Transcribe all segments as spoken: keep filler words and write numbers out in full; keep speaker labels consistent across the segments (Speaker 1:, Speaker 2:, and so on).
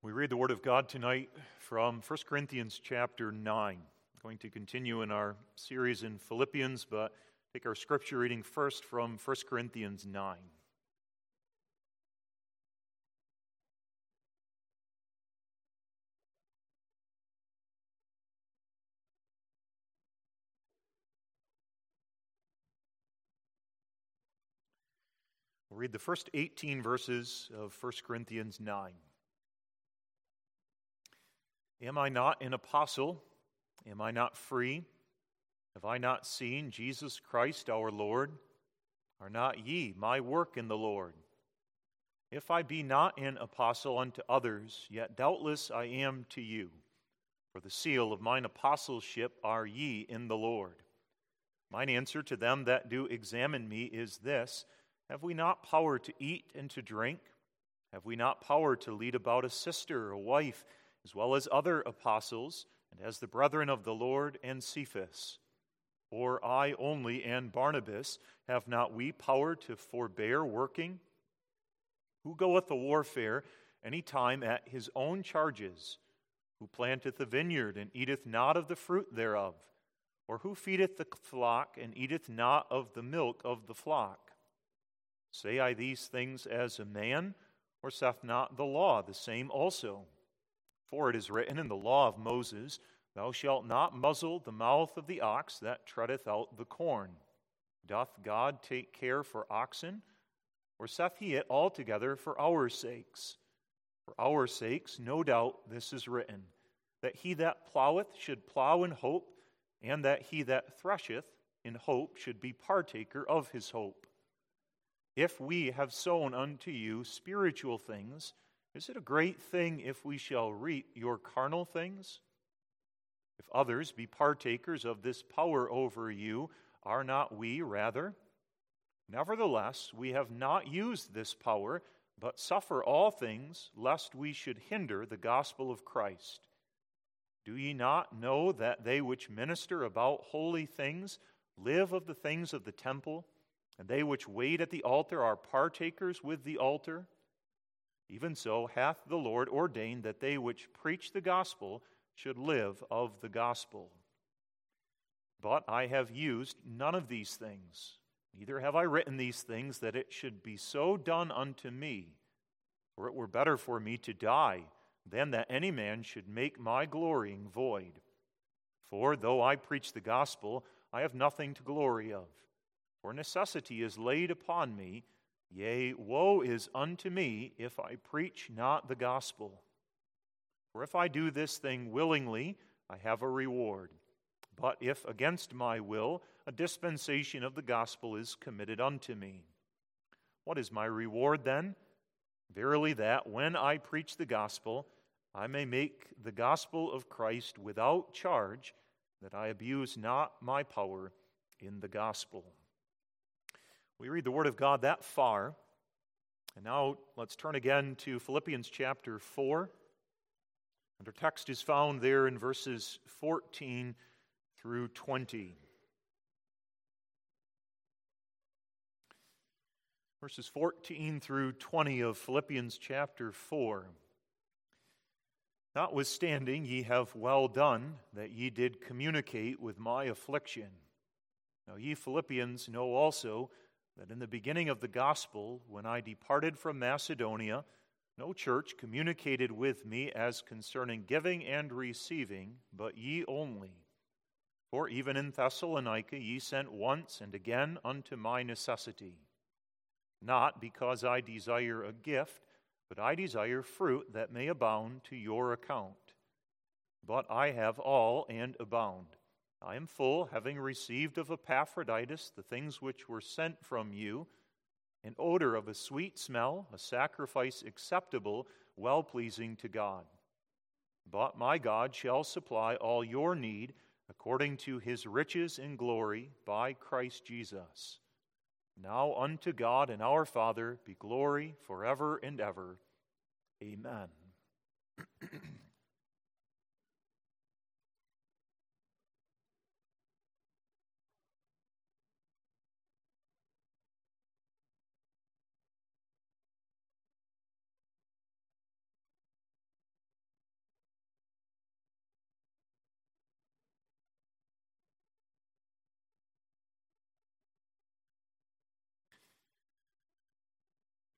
Speaker 1: We read the Word of God tonight from First Corinthians chapter nine. I'm going to continue in our series in Philippians, but take our scripture reading first from First Corinthians nine. We'll read the first eighteen verses of First Corinthians nine. Am I not an apostle? Am I not free? Have I not seen Jesus Christ our Lord? Are not ye my work in the Lord? If I be not an apostle unto others, yet doubtless I am to you. For the seal of mine apostleship are ye in the Lord. Mine answer to them that do examine me is this: have we not power to eat and to drink? Have we not power to lead about a sister, a wife, as well as other apostles, and as the brethren of the Lord and Cephas? Or I only and Barnabas, have not we power to forbear working? Who goeth a warfare any time at his own charges? Who planteth a vineyard and eateth not of the fruit thereof? Or who feedeth the flock and eateth not of the milk of the flock? Say I these things as a man, or saith not the law the same also? For it is written in the law of Moses, Thou shalt not muzzle the mouth of the ox that treadeth out the corn. Doth God take care for oxen? Or saith he it altogether for our sakes? For our sakes, no doubt, this is written, that he that ploweth should plow in hope, and that he that thresheth in hope should be partaker of his hope. If we have sown unto you spiritual things, is it a great thing if we shall reap your carnal things? If others be partakers of this power over you, are not we rather? Nevertheless, we have not used this power, but suffer all things, lest we should hinder the gospel of Christ. Do ye not know that they which minister about holy things live of the things of the temple, and they which wait at the altar are partakers with the altar? Even so hath the Lord ordained that they which preach the gospel should live of the gospel. But I have used none of these things, neither have I written these things that it should be so done unto me. For it were better for me to die than that any man should make my glorying void. For though I preach the gospel, I have nothing to glory of. For necessity is laid upon me, yea, woe is unto me if I preach not the gospel. For if I do this thing willingly, I have a reward. But if against my will, a dispensation of the gospel is committed unto me. What is my reward then? Verily that, when I preach the gospel, I may make the gospel of Christ without charge, that I abuse not my power in the gospel. We read the Word of God that far, and now let's turn again to Philippians chapter four. And our text is found there in verses fourteen through twenty. Verses fourteen through twenty of Philippians chapter four. Notwithstanding, ye have well done that ye did communicate with my affliction. Now ye Philippians know also that in the beginning of the gospel, when I departed from Macedonia, no church communicated with me as concerning giving and receiving, but ye only. For even in Thessalonica ye sent once and again unto my necessity. Not because I desire a gift, but I desire fruit that may abound to your account. But I have all and abound. I am full, having received of Epaphroditus the things which were sent from you, an odor of a sweet smell, a sacrifice acceptable, well-pleasing to God. But my God shall supply all your need according to his riches in glory by Christ Jesus. Now unto God and our Father be glory forever and ever. Amen.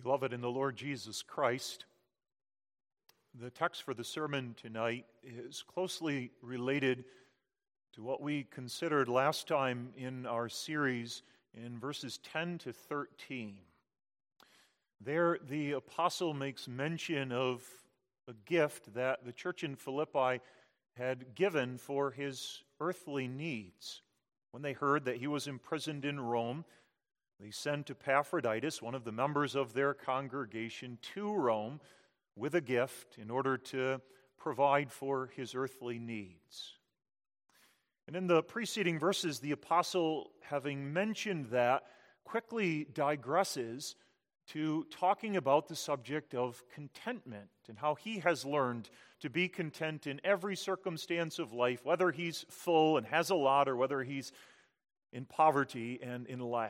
Speaker 1: Beloved in the Lord Jesus Christ, the text for the sermon tonight is closely related to what we considered last time in our series in verses ten to thirteen. There, the apostle makes mention of a gift that the church in Philippi had given for his earthly needs. When they heard that he was imprisoned in Rome, they sent Epaphroditus, one of the members of their congregation, to Rome with a gift in order to provide for his earthly needs. And in the preceding verses, the apostle, having mentioned that, quickly digresses to talking about the subject of contentment and how he has learned to be content in every circumstance of life, whether he's full and has a lot or whether he's in poverty and in lack.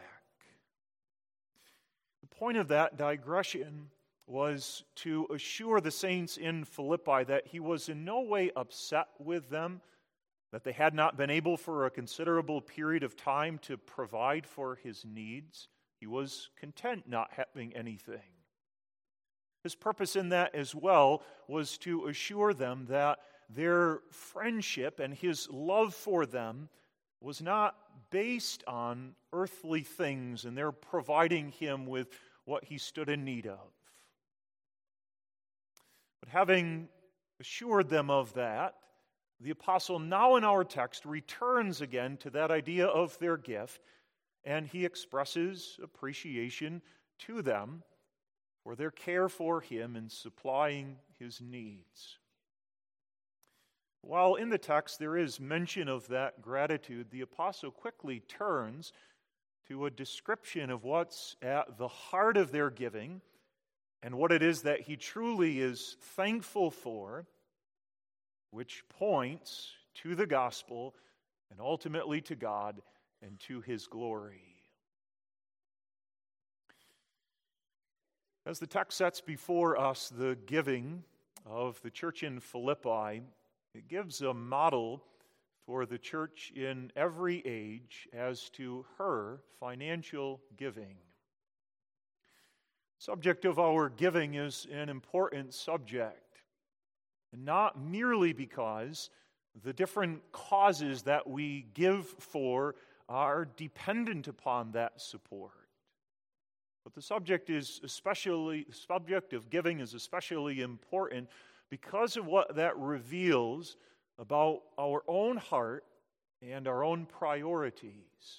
Speaker 1: The point of that digression was to assure the saints in Philippi that he was in no way upset with them, that they had not been able for a considerable period of time to provide for his needs. He was content not having anything. His purpose in that as well was to assure them that their friendship and his love for them was not based on earthly things and their providing him with what he stood in need of. But having assured them of that, the apostle now in our text returns again to that idea of their gift, and he expresses appreciation to them for their care for him in supplying his needs. While in the text there is mention of that gratitude, the apostle quickly turns to a description of what's at the heart of their giving and what it is that he truly is thankful for, which points to the gospel and ultimately to God and to his glory. As the text sets before us the giving of the church in Philippi, it gives a model for the church in every age as to her financial giving. Subject of our giving is an important subject, and not merely because the different causes that we give for are dependent upon that support. But the subject is especially the subject of giving is especially important because of what that reveals about our own heart and our own priorities.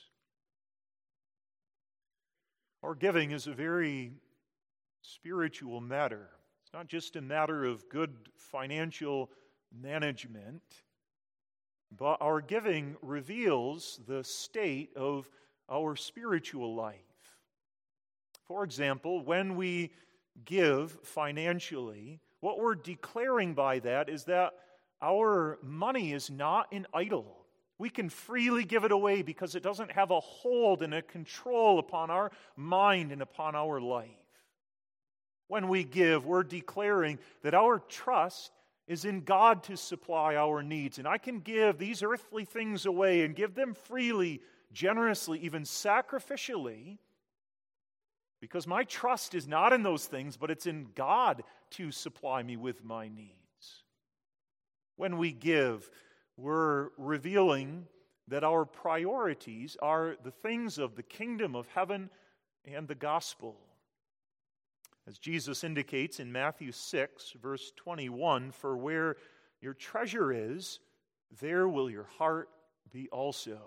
Speaker 1: Our giving is a very spiritual matter. It's not just a matter of good financial management, but our giving reveals the state of our spiritual life. For example, when we give financially, what we're declaring by that is that our money is not an idol. We can freely give it away because it doesn't have a hold and a control upon our mind and upon our life. When we give, we're declaring that our trust is in God to supply our needs. And I can give these earthly things away and give them freely, generously, even sacrificially, because my trust is not in those things, but it's in God to supply me with my needs. When we give, we're revealing that our priorities are the things of the kingdom of heaven and the gospel. As Jesus indicates in Matthew six, verse twenty-one, for where your treasure is, there will your heart be also.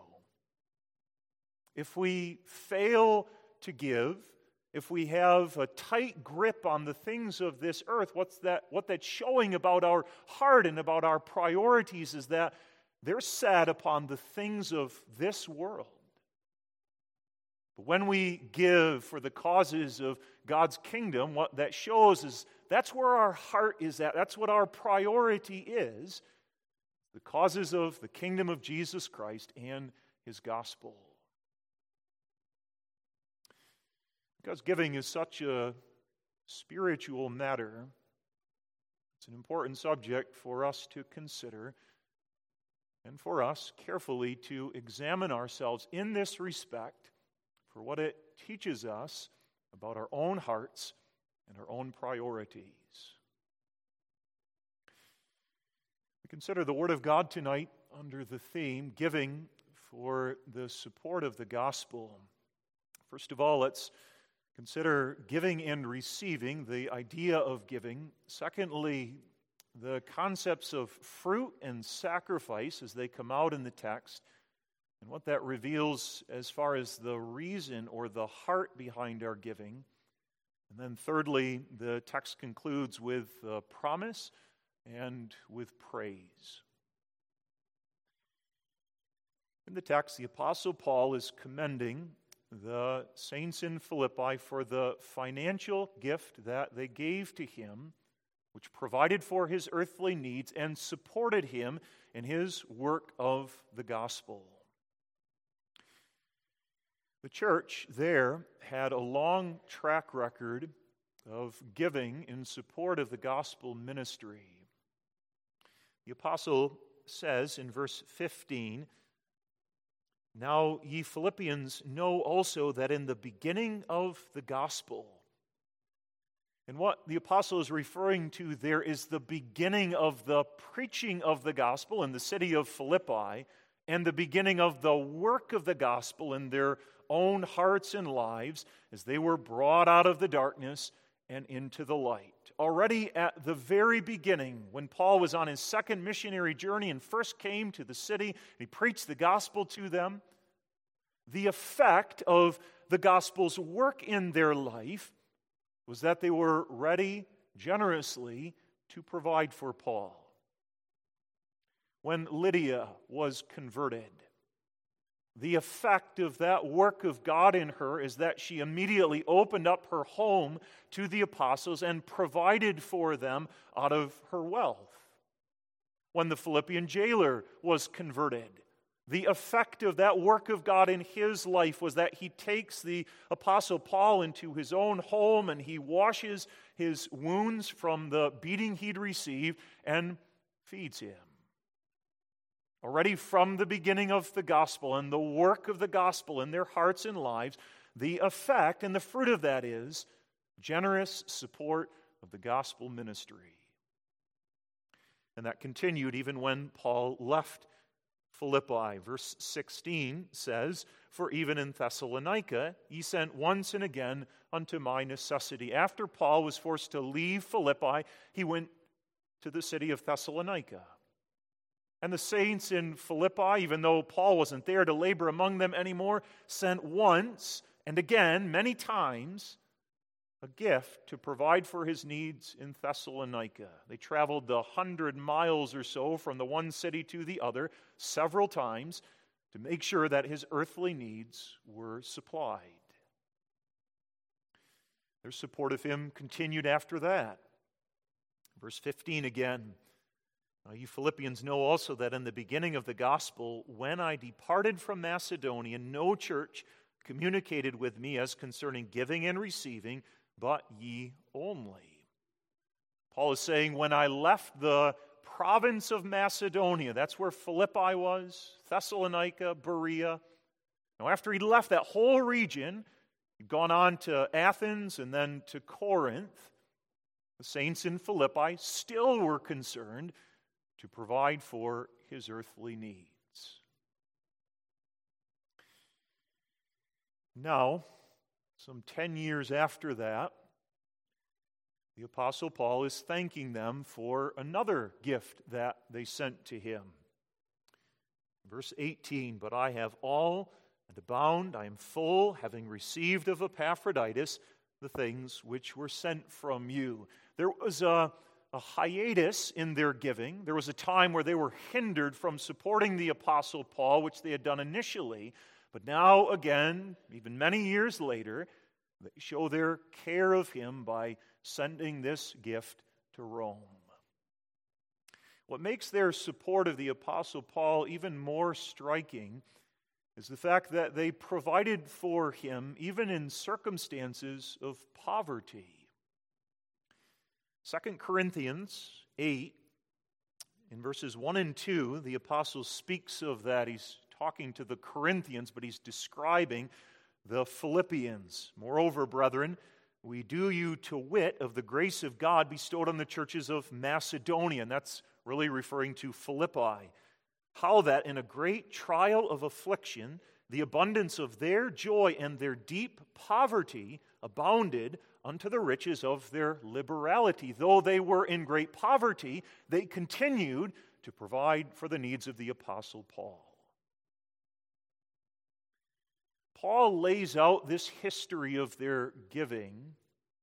Speaker 1: If we fail to give, if we have a tight grip on the things of this earth, what's that, what that's showing about our heart and about our priorities is that they're set upon the things of this world. But when we give for the causes of God's kingdom, what that shows is that's where our heart is at. That's what our priority is, the causes of the kingdom of Jesus Christ and his gospel. Because giving is such a spiritual matter, it's an important subject for us to consider and for us carefully to examine ourselves in this respect for what it teaches us about our own hearts and our own priorities. We consider the Word of God tonight under the theme, Giving for the Support of the Gospel. First of all, let's consider giving and receiving, the idea of giving. Secondly, the concepts of fruit and sacrifice as they come out in the text, and what that reveals as far as the reason or the heart behind our giving. And then thirdly, the text concludes with a promise and with praise. In the text, the Apostle Paul is commending the saints in Philippi for the financial gift that they gave to him, which provided for his earthly needs and supported him in his work of the gospel. The church there had a long track record of giving in support of the gospel ministry. The apostle says in verse fifteen, "Now ye Philippians know also that in the beginning of the gospel," and what the apostle is referring to there is the beginning of the preaching of the gospel in the city of Philippi and the beginning of the work of the gospel in their own hearts and lives as they were brought out of the darkness and into the light. Already at the very beginning, when Paul was on his second missionary journey and first came to the city, and he preached the gospel to them, the effect of the gospel's work in their life was that they were ready generously to provide for Paul. When Lydia was converted, the effect of that work of God in her is that she immediately opened up her home to the apostles and provided for them out of her wealth. When the Philippian jailer was converted, the effect of that work of God in his life was that he takes the Apostle Paul into his own home and he washes his wounds from the beating he'd received and feeds him. Already from the beginning of the gospel and the work of the gospel in their hearts and lives, the effect and the fruit of that is generous support of the gospel ministry. And that continued even when Paul left Philippi. Verse sixteen says, "For even in Thessalonica ye sent once and again unto my necessity." After Paul was forced to leave Philippi, he went to the city of Thessalonica. And the saints in Philippi, even though Paul wasn't there to labor among them anymore, sent once and again, many times, a gift to provide for his needs in Thessalonica. They traveled the hundred miles or so from the one city to the other several times to make sure that his earthly needs were supplied. Their support of him continued after that. Verse fifteen again, "Now you Philippians know also that in the beginning of the gospel, when I departed from Macedonia, no church communicated with me as concerning giving and receiving, but ye only." Paul is saying, when I left the province of Macedonia, that's where Philippi was, Thessalonica, Berea. Now after he left that whole region, he'd gone on to Athens and then to Corinth. The saints in Philippi still were concerned to provide for his earthly needs. Now, some ten years after that, the Apostle Paul is thanking them for another gift that they sent to him. Verse eighteen, "But I have all and abound, I am full, having received of Epaphroditus the things which were sent from you." There was a, a hiatus in their giving. There was a time where they were hindered from supporting the Apostle Paul, which they had done initially. But now again, even many years later, they show their care of him by sending this gift to Rome. What makes their support of the Apostle Paul even more striking is the fact that they provided for him even in circumstances of poverty. Second Corinthians eight, in verses one and two, the apostle speaks of that. He's talking to the Corinthians, but he's describing the Philippians. "Moreover, brethren, we do you to wit of the grace of God bestowed on the churches of Macedonia. And that's really referring to Philippi. How that in a great trial of affliction, the abundance of their joy and their deep poverty abounded unto the riches of their liberality. Though they were in great poverty, they continued to provide for the needs of the Apostle Paul. Paul lays out this history of their giving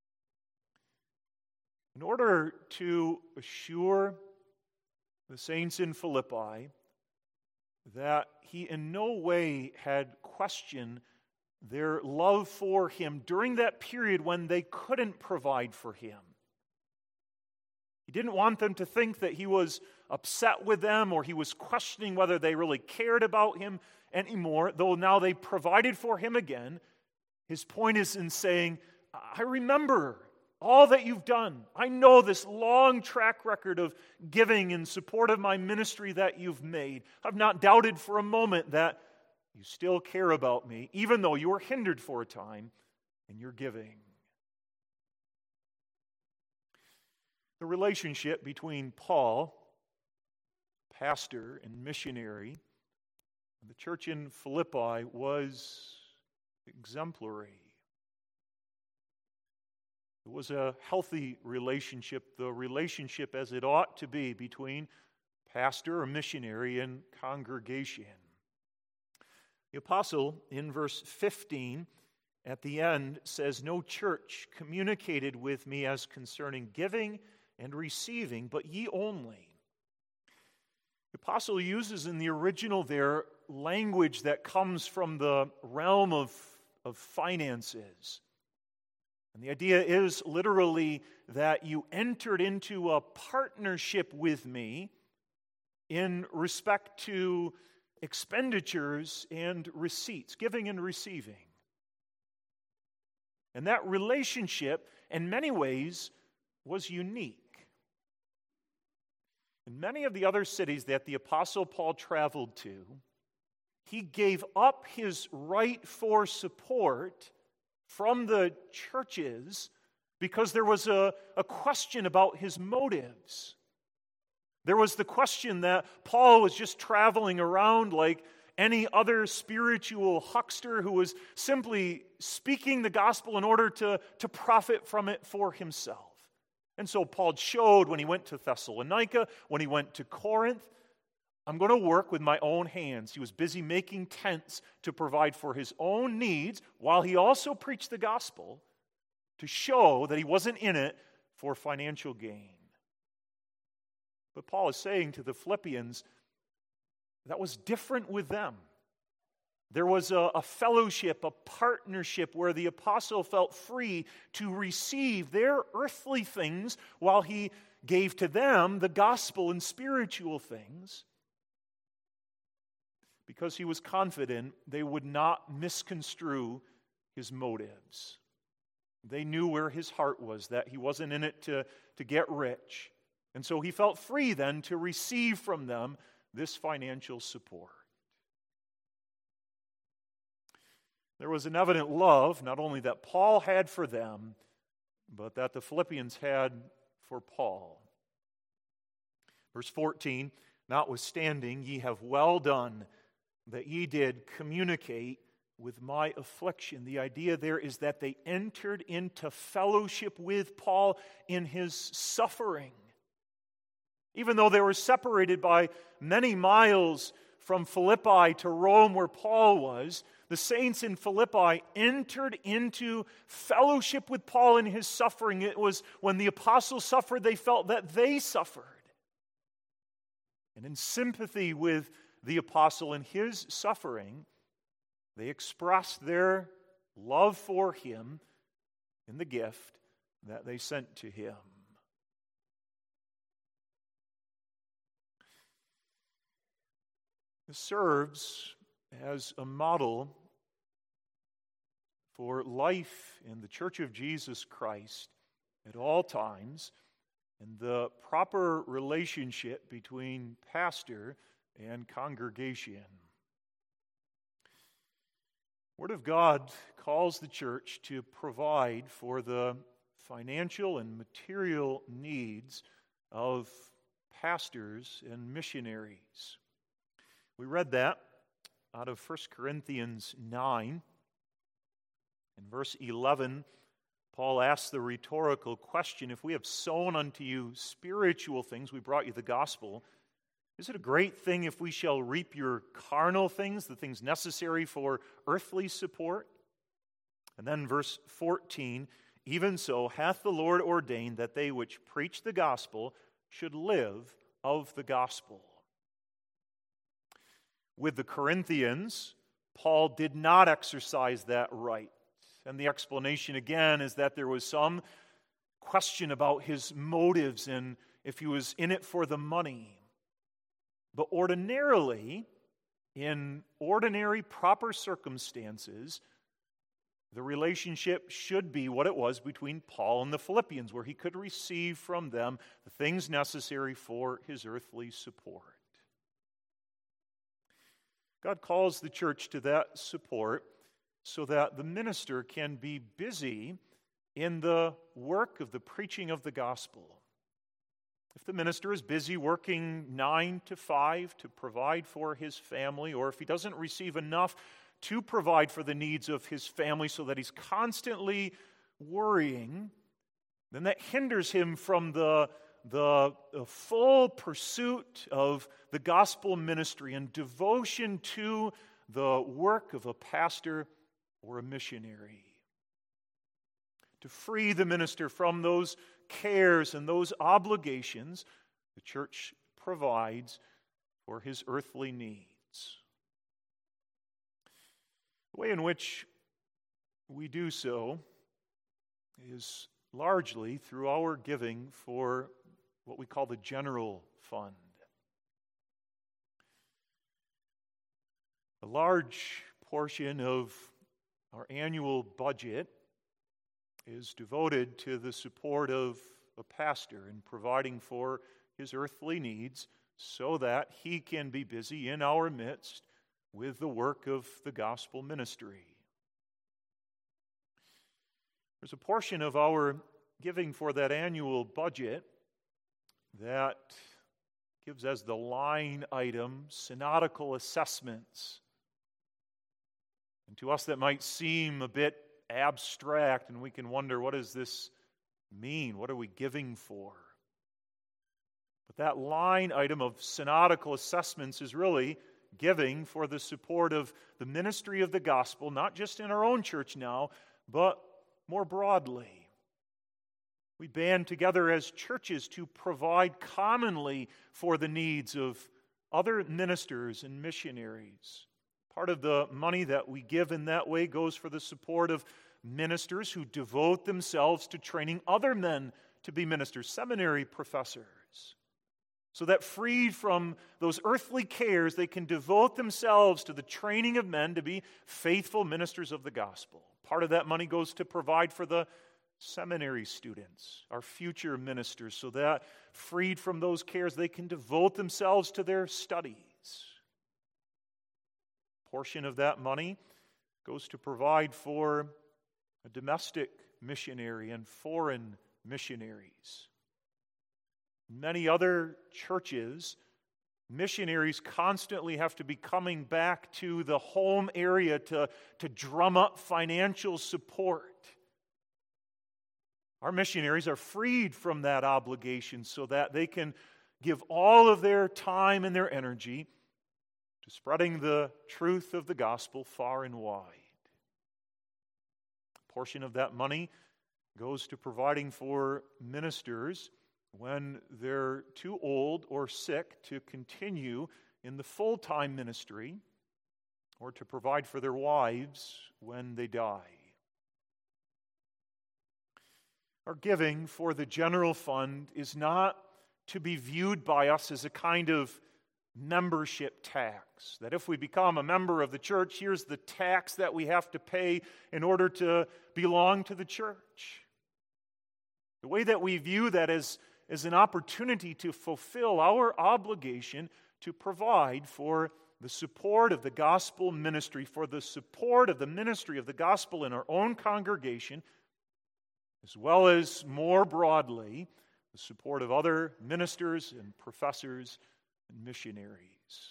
Speaker 1: in order to assure the saints in Philippi that he in no way had questioned their love for him during that period when they couldn't provide for him. He didn't want them to think that he was upset with them or he was questioning whether they really cared about him anymore, though now they provided for him again. His point is in saying, I remember all that you've done. I know this long track record of giving in support of my ministry that you've made. I've not doubted for a moment that you still care about me, even though you were hindered for a time in your giving. The relationship between Paul, pastor and missionary, and the church in Philippi was exemplary. It was a healthy relationship, the relationship as it ought to be between pastor or missionary and congregation. The apostle, in verse fifteen, at the end, says, "No church communicated with me as concerning giving and receiving, but ye only." The apostle uses in the original there language that comes from the realm of, of finances. And the idea is literally that you entered into a partnership with me in respect to expenditures and receipts, giving and receiving. And that relationship, in many ways, was unique. In many of the other cities that the Apostle Paul traveled to, he gave up his right for support from the churches because there was a, a question about his motives. There was the question that Paul was just traveling around like any other spiritual huckster who was simply speaking the gospel in order to, to profit from it for himself. And so Paul showed when he went to Thessalonica, when he went to Corinth, I'm going to work with my own hands. He was busy making tents to provide for his own needs while he also preached the gospel to show that he wasn't in it for financial gain. But Paul is saying to the Philippians, that was different with them. There was a, a fellowship, a partnership where the apostle felt free to receive their earthly things while he gave to them the gospel and spiritual things, because he was confident they would not misconstrue his motives. They knew where his heart was, that he wasn't in it to, to get rich. And so he felt free then to receive from them this financial support. There was an evident love, not only that Paul had for them, but that the Philippians had for Paul. Verse fourteen, "Notwithstanding, ye have well done, that ye did communicate with my affliction." The idea there is that they entered into fellowship with Paul in his suffering. Even though they were separated by many miles from Philippi to Rome where Paul was, the saints in Philippi entered into fellowship with Paul in his suffering. It was when the apostles suffered, they felt that they suffered. And in sympathy with the apostle in his suffering, they expressed their love for him in the gift that they sent to him. This serves as a model for life in the Church of Jesus Christ at all times, and the proper relationship between pastor and congregation. Word of God calls the church to provide for the financial and material needs of pastors and missionaries. We read that out of First Corinthians nine. In verse eleven, Paul asks the rhetorical question, if we have sown unto you spiritual things, we brought you the gospel, is it a great thing if we shall reap your carnal things, the things necessary for earthly support? And then verse fourteen, even so hath the Lord ordained that they which preach the gospel should live of the gospel. With the Corinthians, Paul did not exercise that right. And the explanation again is that there was some question about his motives and if he was in it for the money. But ordinarily, in ordinary proper circumstances, the relationship should be what it was between Paul and the Philippians, where he could receive from them the things necessary for his earthly support. God calls the church to that support so that the minister can be busy in the work of the preaching of the gospel. If the minister is busy working nine to five to provide for his family, or if he doesn't receive enough to provide for the needs of his family so that he's constantly worrying, then that hinders him from the, the, the full pursuit of the gospel ministry and devotion to the work of a pastor or a missionary. To free the minister from those cares and those obligations, the church provides for his earthly needs. The way in which we do so is largely through our giving for what we call the general fund. A large portion of our annual budget is devoted to the support of a pastor in providing for his earthly needs so that he can be busy in our midst with the work of the gospel ministry. There's a portion of our giving for that annual budget that gives as the line item synodical assessments. And to us that might seem a bit abstract, and we can wonder, what does this mean? What are we giving for? But that line item of synodical assessments is really giving for the support of the ministry of the gospel, not just in our own church now, but more broadly. We band together as churches to provide commonly for the needs of other ministers and missionaries. Part of the money that we give in that way goes for the support of ministers who devote themselves to training other men to be ministers, seminary professors, so that freed from those earthly cares, they can devote themselves to the training of men to be faithful ministers of the gospel. Part of that money goes to provide for the seminary students, our future ministers, so that freed from those cares, they can devote themselves to their studies. A portion of that money goes to provide for a domestic missionary and foreign missionaries. Many other churches, missionaries constantly have to be coming back to the home area to, to drum up financial support. Our missionaries are freed from that obligation so that they can give all of their time and their energy to spreading the truth of the gospel far and wide. A portion of that money goes to providing for ministers when they're too old or sick to continue in the full-time ministry, or to provide for their wives when they die. Our giving for the general fund is not to be viewed by us as a kind of membership tax, that if we become a member of the church, here's the tax that we have to pay in order to belong to the church. The way that we view that is is an opportunity to fulfill our obligation to provide for the support of the gospel ministry, for the support of the ministry of the gospel in our own congregation, as well as more broadly, the support of other ministers and professors and missionaries.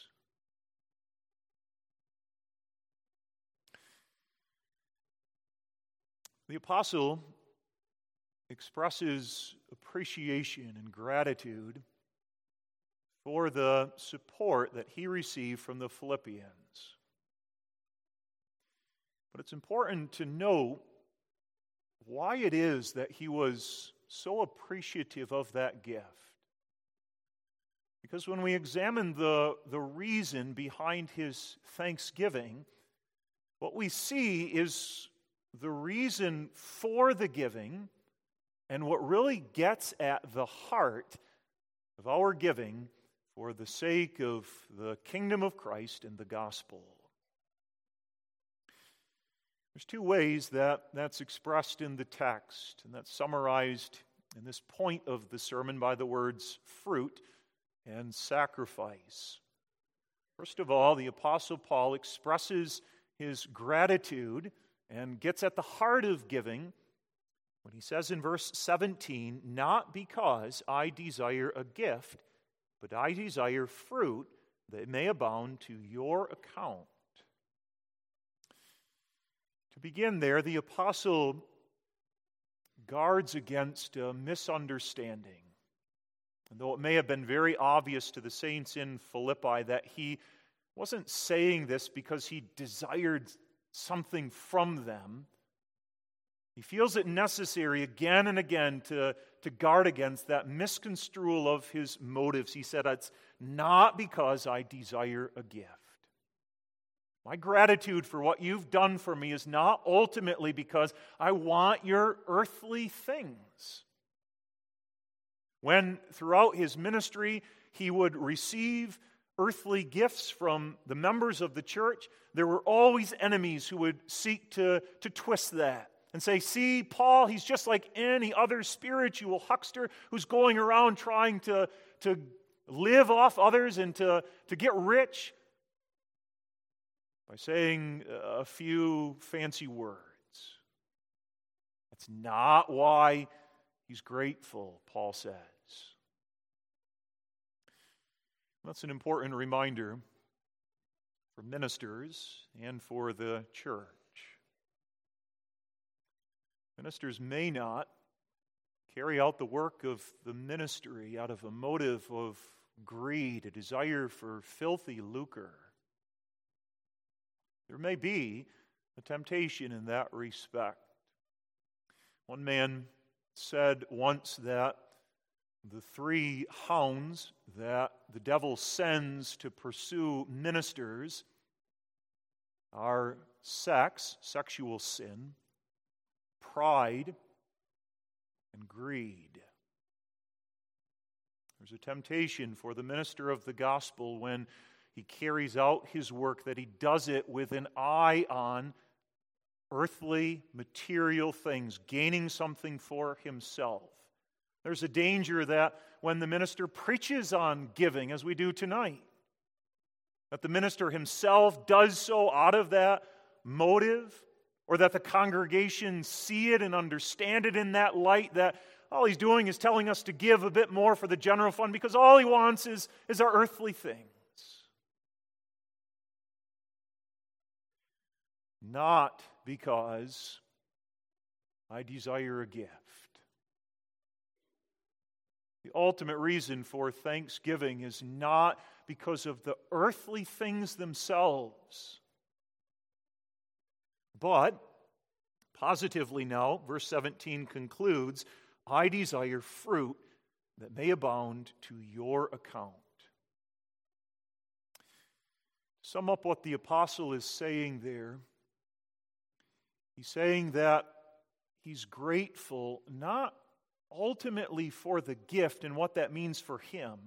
Speaker 1: The apostle expresses appreciation and gratitude for the support that he received from the Philippians. But it's important to note why it is that he was so appreciative of that gift. Because when we examine the, the reason behind his thanksgiving, what we see is the reason for the giving and what really gets at the heart of our giving for the sake of the kingdom of Christ and the gospel. There's two ways that that's expressed in the text, and that's summarized in this point of the sermon by the words fruit and sacrifice. First of all, the Apostle Paul expresses his gratitude and gets at the heart of giving when he says in verse seventeen, "Not because I desire a gift, but I desire fruit that it may abound to your account." To begin there, the apostle guards against a misunderstanding. And though it may have been very obvious to the saints in Philippi that he wasn't saying this because he desired something from them, he feels it necessary again and again to, to guard against that misconstrual of his motives. He said, "It's not because I desire a gift. My gratitude for what you've done for me is not ultimately because I want your earthly things." When throughout his ministry he would receive earthly gifts from the members of the church, there were always enemies who would seek to, to twist that and say, "See, Paul, he's just like any other spiritual huckster who's going around trying to, to live off others and to, to get rich by saying a few fancy words." That's not why he's grateful, Paul says. That's an important reminder for ministers and for the church. Ministers may not carry out the work of the ministry out of a motive of greed, a desire for filthy lucre. There may be a temptation in that respect. One man said once that the three hounds that the devil sends to pursue ministers are sex, sexual sin, pride, and greed. There's a temptation for the minister of the gospel when he carries out his work that he does it with an eye on earthly, material things, gaining something for himself. There's a danger that when the minister preaches on giving, as we do tonight, that the minister himself does so out of that motive, or that the congregation see it and understand it in that light, that all he's doing is telling us to give a bit more for the general fund because all he wants is, is our earthly things. Not because I desire a gift. The ultimate reason for thanksgiving is not because of the earthly things themselves, but positively now, verse seventeen concludes, "I desire fruit that may abound to your account." To sum up what the apostle is saying there, he's saying that he's grateful not ultimately for the gift and what that means for him,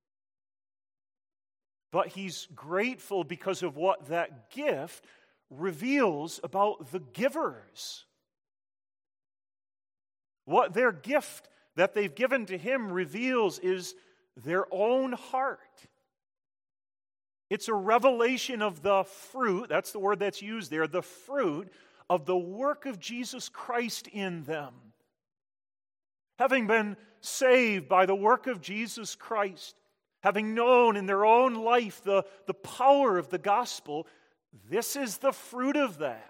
Speaker 1: but he's grateful because of what that gift reveals about the givers. What their gift that they've given to him reveals is their own heart. It's a revelation of the fruit, that's the word that's used there, the fruit of the work of Jesus Christ in them. Having been saved by the work of Jesus Christ, having known in their own life the, the power of the gospel, this is the fruit of that.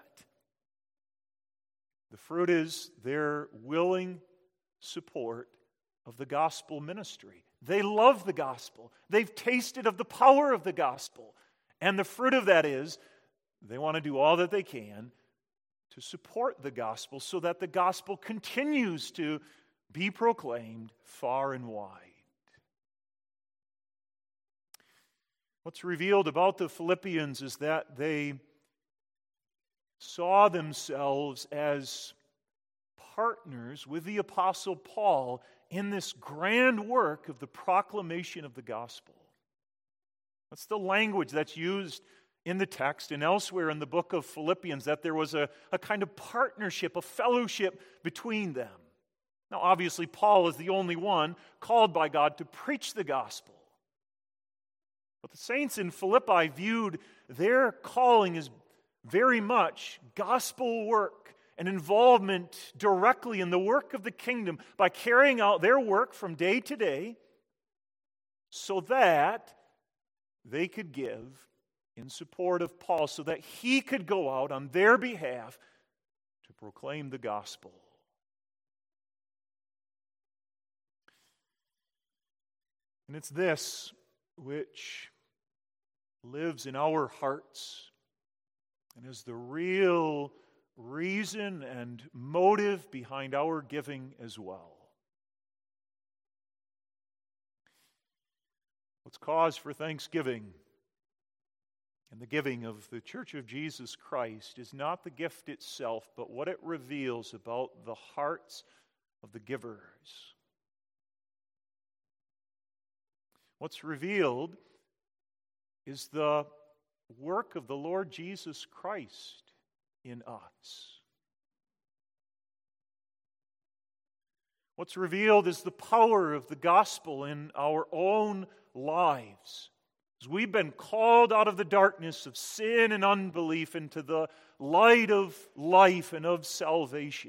Speaker 1: The fruit is their willing support of the gospel ministry. They love the gospel. They've tasted of the power of the gospel. And the fruit of that is they want to do all that they can to support the gospel so that the gospel continues to be proclaimed far and wide. What's revealed about the Philippians is that they saw themselves as partners with the Apostle Paul in this grand work of the proclamation of the gospel. That's the language that's used in the text and elsewhere in the book of Philippians, that there was a, a kind of partnership, a fellowship between them. Now, obviously, Paul is the only one called by God to preach the gospel. But the saints in Philippi viewed their calling as very much gospel work and involvement directly in the work of the kingdom by carrying out their work from day to day so that they could give in support of Paul, so that he could go out on their behalf to proclaim the gospel. And it's this which lives in our hearts and is the real reason and motive behind our giving as well. What's cause for thanksgiving and the giving of the Church of Jesus Christ is not the gift itself, but what it reveals about the hearts of the givers. What's revealed is the work of the Lord Jesus Christ in us. What's revealed is the power of the gospel in our own lives. As we've been called out of the darkness of sin and unbelief into the light of life and of salvation.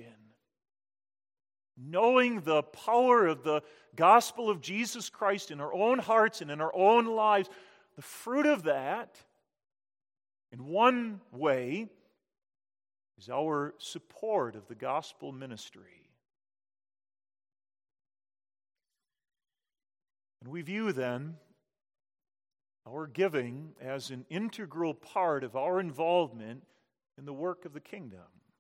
Speaker 1: Knowing the power of the gospel of Jesus Christ in our own hearts and in our own lives, the fruit of that, in one way, is our support of the gospel ministry. And we view then our giving as an integral part of our involvement in the work of the kingdom.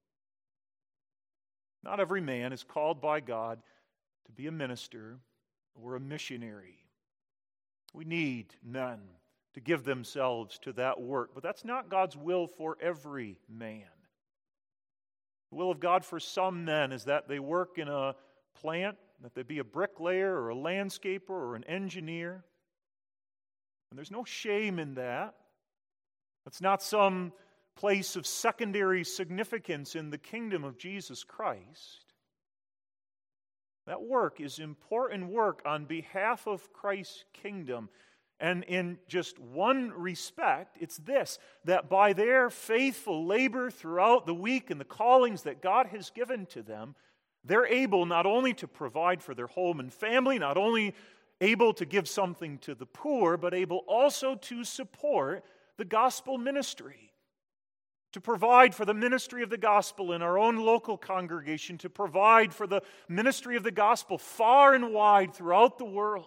Speaker 1: Not every man is called by God to be a minister or a missionary. We need men to give themselves to that work, but that's not God's will for every man. The will of God for some men is that they work in a plant, that they be a bricklayer or a landscaper or an engineer. And there's no shame in that. That's not some place of secondary significance in the kingdom of Jesus Christ. That work is important work on behalf of Christ's kingdom. And in just one respect, it's this, that by their faithful labor throughout the week and the callings that God has given to them, they're able not only to provide for their home and family, not only able to give something to the poor, but able also to support the gospel ministry, to provide for the ministry of the gospel in our own local congregation, to provide for the ministry of the gospel far and wide throughout the world.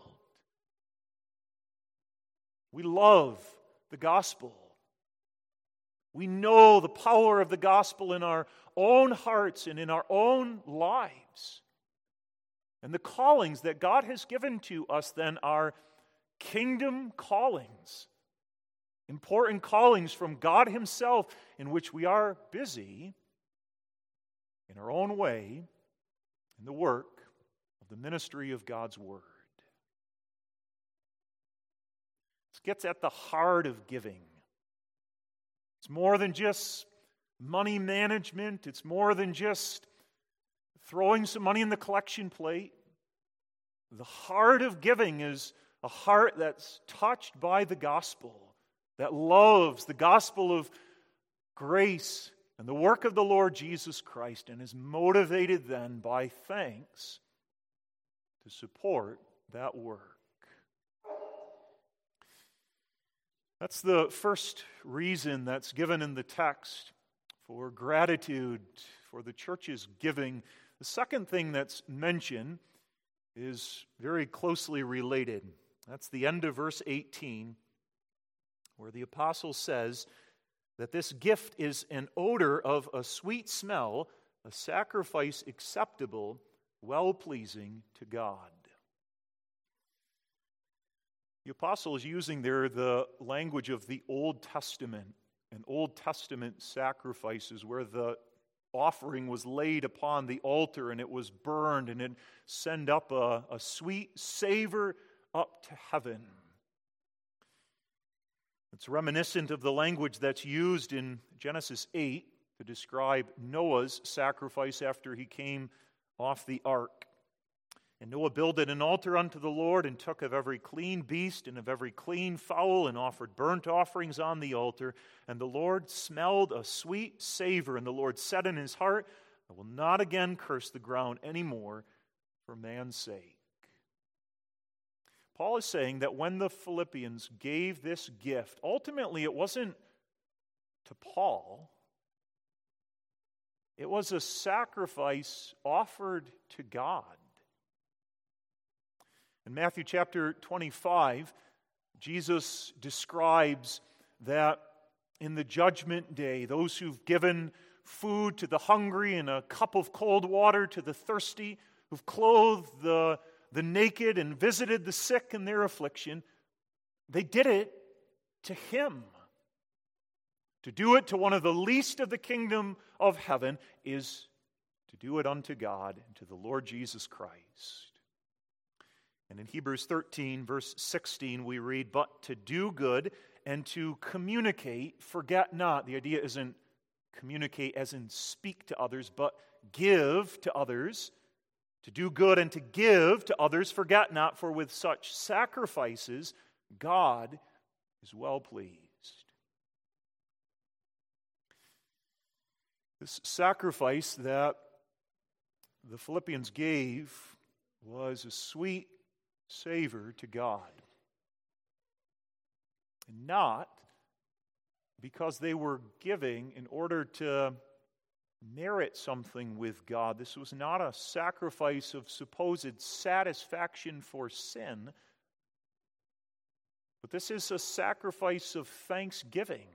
Speaker 1: We love the gospel. We know the power of the gospel in our own hearts and in our own lives. And the callings that God has given to us then are kingdom callings. Important callings from God Himself in which we are busy in our own way in the work of the ministry of God's Word. This gets at the heart of giving. It's more than just money management. It's more than just throwing some money in the collection plate. The heart of giving is a heart that's touched by the gospel, that loves the gospel of grace and the work of the Lord Jesus Christ and is motivated then by thanks to support that work. That's the first reason that's given in the text for gratitude for the church's giving. The second thing that's mentioned is very closely related. That's the end of verse eighteen, where the apostle says that this gift is an odor of a sweet smell, a sacrifice acceptable, well-pleasing to God. The apostle is using there the language of the Old Testament and Old Testament sacrifices where the offering was laid upon the altar and it was burned and it sent up a, a sweet savor up to heaven. It's reminiscent of the language that's used in Genesis eight to describe Noah's sacrifice after he came off the ark. And Noah builded an altar unto the Lord and took of every clean beast and of every clean fowl and offered burnt offerings on the altar. And the Lord smelled a sweet savor. And the Lord said in his heart, I will not again curse the ground anymore for man's sake. Paul is saying that when the Philippians gave this gift, ultimately it wasn't to Paul. It was a sacrifice offered to God. In Matthew chapter twenty-five, Jesus describes that in the judgment day, those who've given food to the hungry and a cup of cold water to the thirsty, who've clothed the, the naked and visited the sick in their affliction, they did it to him. To do it to one of the least of the kingdom of heaven is to do it unto God and to the Lord Jesus Christ. And in Hebrews thirteen, verse sixteen, we read, but to do good and to communicate, forget not. The idea isn't communicate as in speak to others, but give to others. To do good and to give to others, forget not, for with such sacrifices God is well pleased. This sacrifice that the Philippians gave was a sweet savor to God. And not because they were giving in order to merit something with God. This was not a sacrifice of supposed satisfaction for sin, but this is a sacrifice of thanksgiving.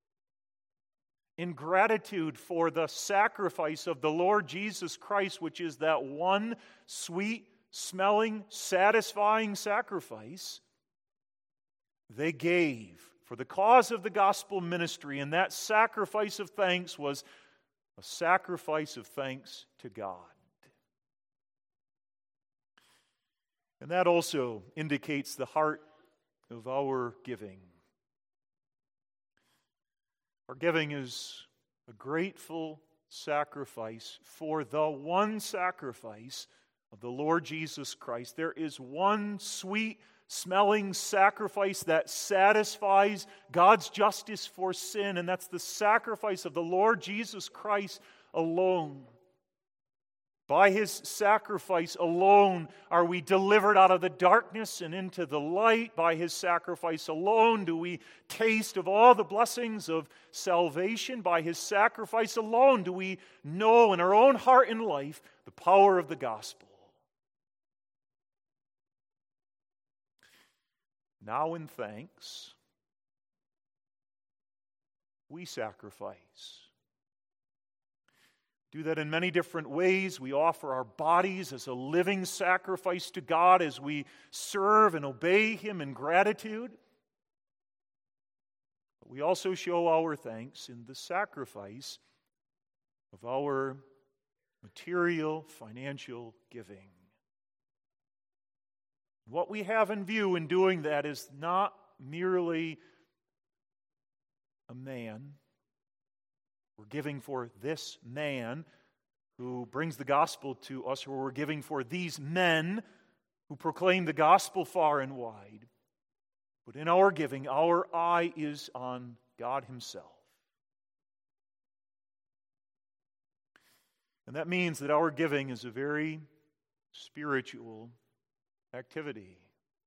Speaker 1: In gratitude for the sacrifice of the Lord Jesus Christ, which is that one sweet smelling, satisfying sacrifice, they gave for the cause of the gospel ministry, and that sacrifice of thanks was a sacrifice of thanks to God. And that also indicates the heart of our giving. Our giving is a grateful sacrifice for the one sacrifice of the Lord Jesus Christ. There is one sweet smelling sacrifice that satisfies God's justice for sin, and that's the sacrifice of the Lord Jesus Christ alone. By his sacrifice alone are we delivered out of the darkness and into the light. By his sacrifice alone do we taste of all the blessings of salvation. By his sacrifice alone do we know in our own heart and life the power of the gospel. Now in thanks, we sacrifice. Do that in many different ways. We offer our bodies as a living sacrifice to God as we serve and obey him in gratitude. But we also show our thanks in the sacrifice of our material, financial giving. What we have in view in doing that is not merely a man. We're giving for this man who brings the gospel to us, or we're giving for these men who proclaim the gospel far and wide. But in our giving, our eye is on God Himself. And that means that our giving is a very spiritual activity.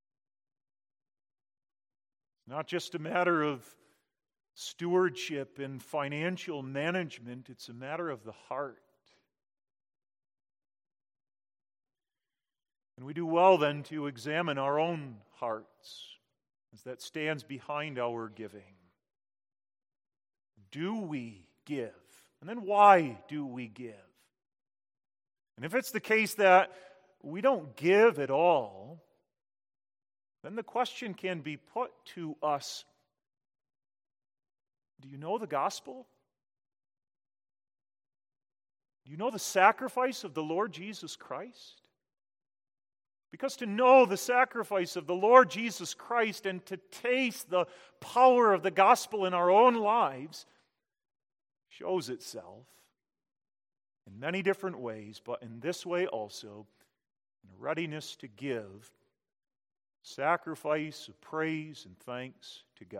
Speaker 1: It's not just a matter of stewardship and financial management, it's a matter of the heart. And we do well then to examine our own hearts as that stands behind our giving. Do we give? And then why do we give? And if it's the case that we don't give at all, then the question can be put to us, do you know the gospel? Do you know the sacrifice of the Lord Jesus Christ? Because to know the sacrifice of the Lord Jesus Christ and to taste the power of the gospel in our own lives shows itself in many different ways, but in this way also, in a readiness to give sacrifice of praise and thanks to God.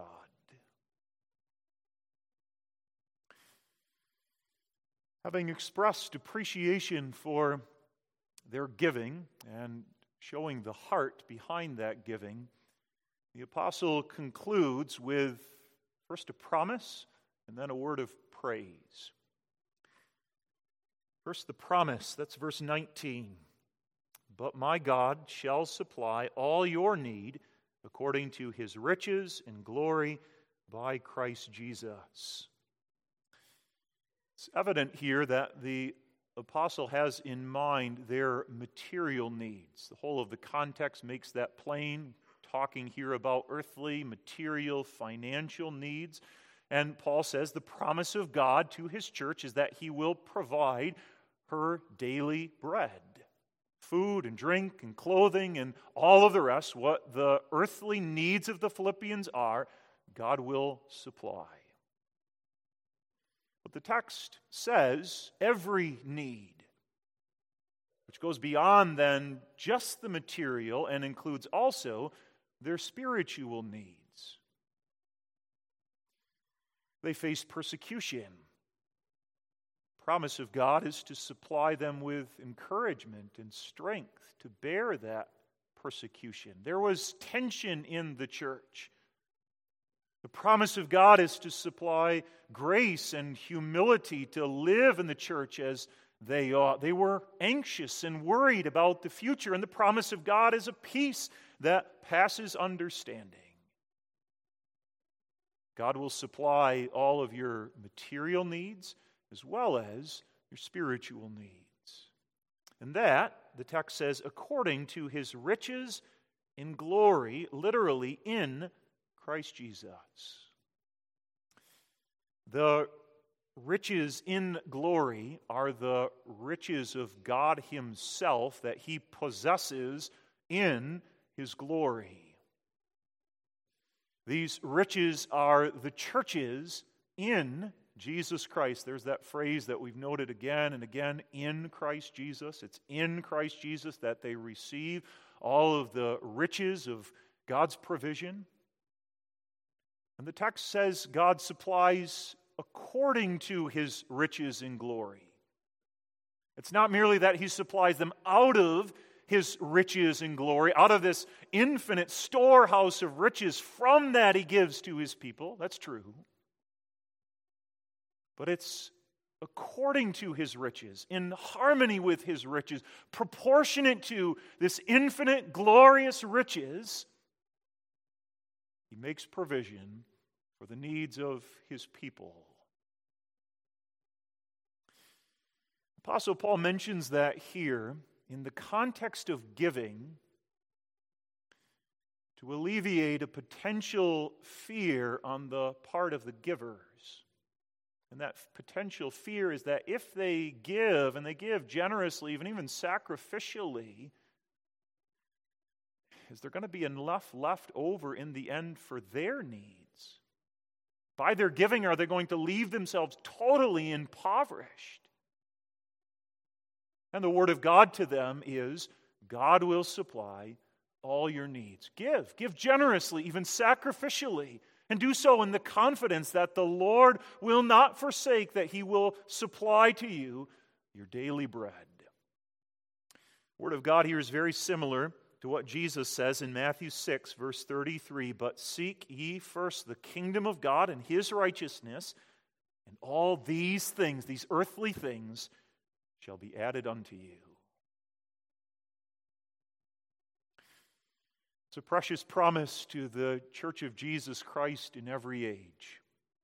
Speaker 1: Having expressed appreciation for their giving and showing the heart behind that giving, the apostle concludes with first a promise and then a word of praise. First, the promise, that's verse nineteen. But my God shall supply all your need according to His riches and glory by Christ Jesus. It's evident here that the apostle has in mind their material needs. The whole of the context makes that plain, talking here about earthly, material, financial needs. And Paul says the promise of God to His church is that He will provide her daily bread. Food and drink and clothing and all of the rest, what the earthly needs of the Philippians are, God will supply. But the text says every need, which goes beyond then just the material and includes also their spiritual needs. They face persecution. Promise of God is to supply them with encouragement and strength to bear that persecution. There was tension in the church. The promise of God is to supply grace and humility to live in the church as they ought. They were anxious and worried about the future, and the promise of God is a peace that passes understanding. God will supply all of your material needs as well as your spiritual needs. And that, the text says, according to His riches in glory, literally in Christ Jesus. The riches in glory are the riches of God Himself that He possesses in His glory. These riches are the churches in Jesus Christ. There's that phrase that we've noted again and again, in Christ Jesus. It's in Christ Jesus that they receive all of the riches of God's provision. And the text says God supplies according to His riches in glory. It's not merely that He supplies them out of His riches in glory, out of this infinite storehouse of riches. From that He gives to His people. That's true. But it's according to His riches, in harmony with His riches, proportionate to this infinite, glorious riches. He makes provision for the needs of His people. Apostle Paul mentions that here in the context of giving to alleviate a potential fear on the part of the givers. And that potential fear is that if they give, and they give generously, even even sacrificially, is there going to be enough left over in the end for their needs? By their giving, are they going to leave themselves totally impoverished? And the word of God to them is, God will supply
Speaker 2: all your needs. Give. Give generously, even sacrificially. And do so in the confidence that the Lord will not forsake, that He will supply to you your daily bread. The Word of God here is very similar to what Jesus says in Matthew six, verse thirty-three. But seek ye first the kingdom of God and His righteousness, and all these things, these earthly things, shall be added unto you. It's a precious promise to the Church of Jesus Christ in every age.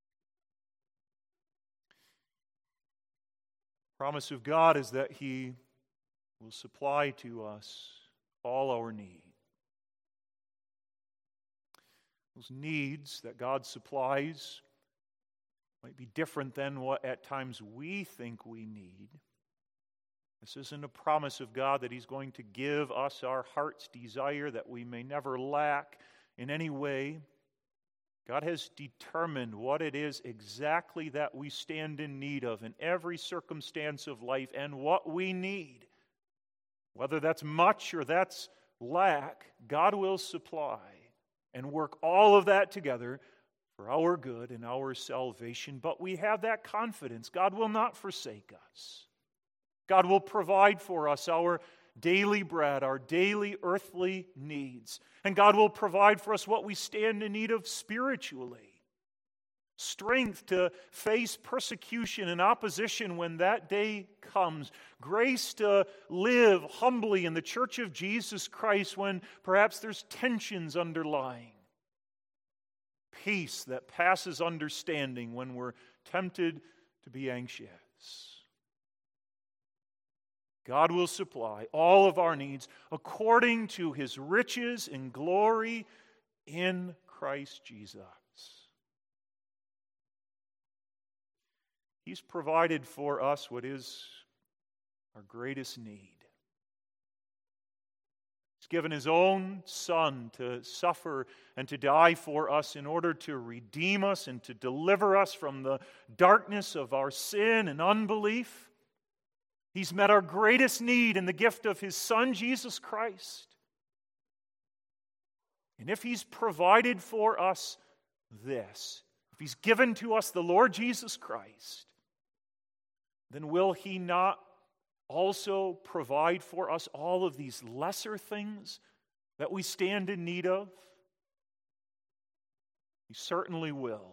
Speaker 2: The promise of God is that He will supply to us all our need. Those needs that God supplies might be different than what at times we think we need. This isn't a promise of God that He's going to give us our heart's desire, that we may never lack in any way. God has determined what it is exactly that we stand in need of in every circumstance of life and what we need. Whether that's much or that's lack, God will supply and work all of that together for our good and our salvation. But we have that confidence. God will not forsake us. God will provide for us our daily bread, our daily earthly needs. And God will provide for us what we stand in need of spiritually. Strength to face persecution and opposition when that day comes. Grace to live humbly in the Church of Jesus Christ when perhaps there's tensions underlying. Peace that passes understanding when we're tempted to be anxious. God will supply all of our needs according to His riches and glory in Christ Jesus. He's provided for us what is our greatest need. He's given His own Son to suffer and to die for us in order to redeem us and to deliver us from the darkness of our sin and unbelief. He's met our greatest need in the gift of His Son, Jesus Christ. And if He's provided for us this, if He's given to us the Lord Jesus Christ, then will He not also provide for us all of these lesser things that we stand in need of? He certainly will.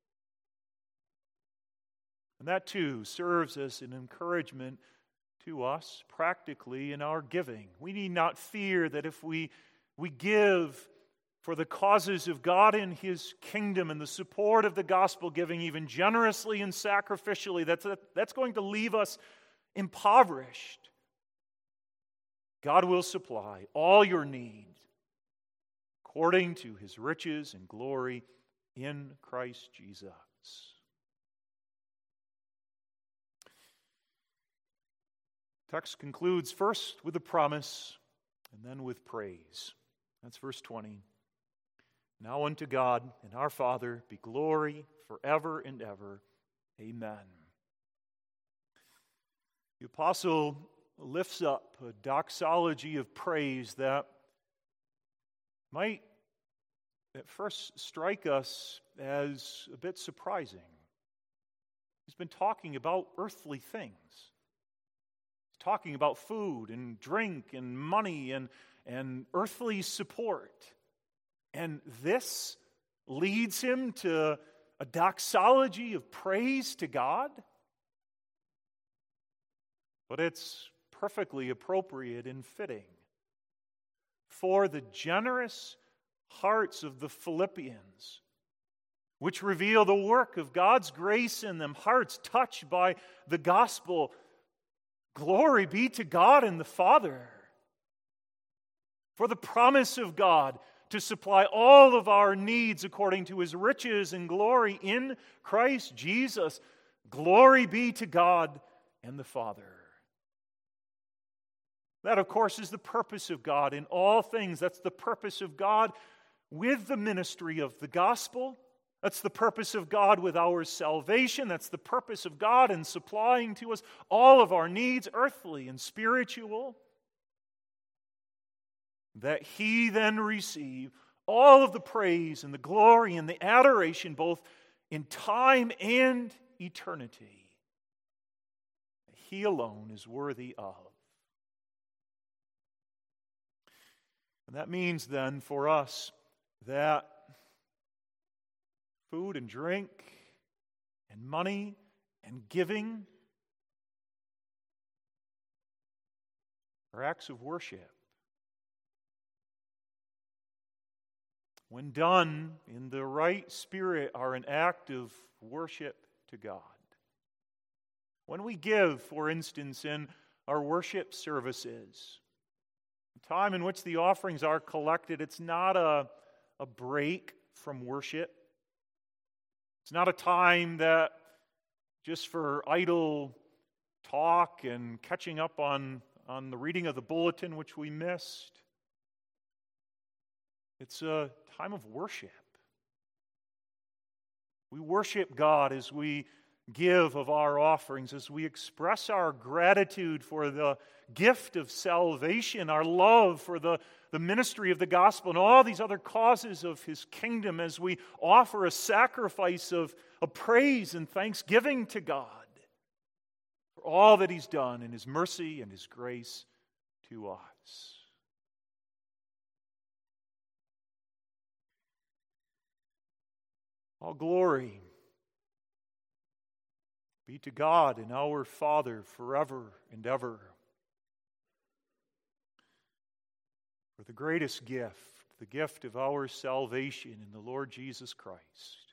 Speaker 2: And that too serves as an encouragement to us practically in our giving. We need not fear that if we, we give for the causes of God and His kingdom and the support of the gospel, giving even generously and sacrificially, that's, that's going to leave us impoverished. God will supply all your needs according to His riches and glory in Christ Jesus. The text concludes first with a promise and then with praise. That's verse twenty. Now unto God and our Father be glory forever and ever. Amen. The apostle lifts up a doxology of praise that might at first strike us as a bit surprising. He's been talking about earthly things. He's talking about food and drink and money and, and earthly support. And this leads him to a doxology of praise to God. But it's perfectly appropriate and fitting. For the generous hearts of the Philippians, which reveal the work of God's grace in them, hearts touched by the gospel, glory be to God and the Father. For the promise of God to supply all of our needs according to His riches and glory in Christ Jesus. Glory be to God and the Father. That, of course, is the purpose of God in all things. That's the purpose of God with the ministry of the gospel. That's the purpose of God with our salvation. That's the purpose of God in supplying to us all of our needs, earthly and spiritual. that he then receive all of the praise and the glory and the adoration, both in time and eternity, that he alone is worthy of. And that means then for us that food and drink and money and giving are acts of worship. When done in the right spirit, are an act of worship to God. When we give, for instance, in our worship services, the time in which the offerings are collected, it's not a, a break from worship. It's not a time that just for idle talk and catching up on, on the reading of the bulletin which we missed. It's a time of worship. We worship God as we give of our offerings, as we express our gratitude for the gift of salvation, our love for the, the ministry of the gospel, and all these other causes of His kingdom, as we offer a sacrifice of, of praise and thanksgiving to God for all that He's done in His mercy and His grace to us. All glory be to God and our Father forever and ever. For the greatest gift, the gift of our salvation in the Lord Jesus Christ.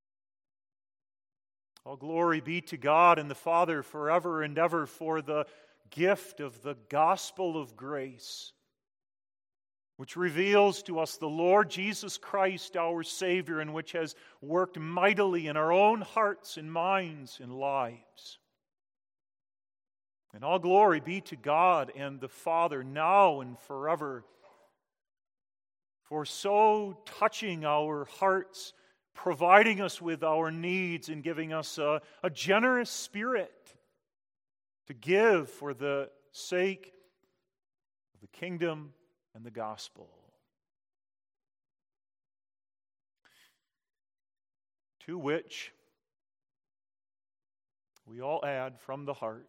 Speaker 2: All glory be to God and the Father forever and ever for the gift of the gospel of grace, which reveals to us the Lord Jesus Christ, our Savior, and which has worked mightily in our own hearts and minds and lives. And all glory be to God and the Father, now and forever, for so touching our hearts, providing us with our needs, and giving us a, a generous spirit to give for the sake of the kingdom and the gospel. To which we all add from the heart,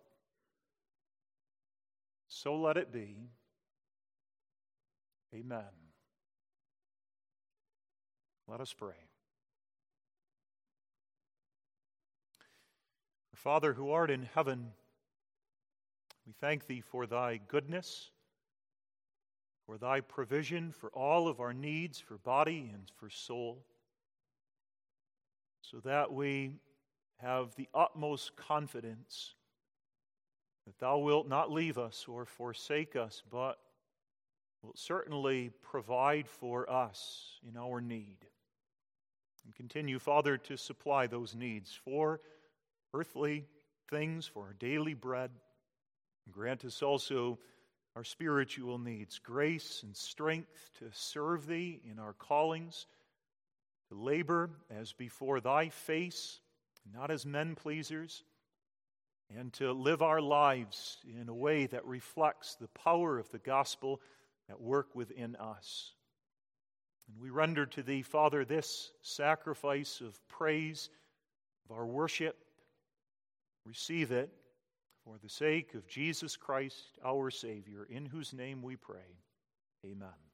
Speaker 2: so let it be. Amen. Let us pray. Our Father who art in heaven, we thank Thee for Thy goodness, for Thy provision for all of our needs, for body and for soul, so that we have the utmost confidence that Thou wilt not leave us or forsake us, but wilt certainly provide for us in our need. And continue, Father, to supply those needs for earthly things, for our daily bread, and grant us also our spiritual needs, grace and strength to serve Thee in our callings, to labor as before Thy face, not as men pleasers, and to live our lives in a way that reflects the power of the gospel at work within us. And we render to Thee, Father, this sacrifice of praise, of our worship. Receive it for the sake of Jesus Christ, our Savior, in whose name we pray. Amen.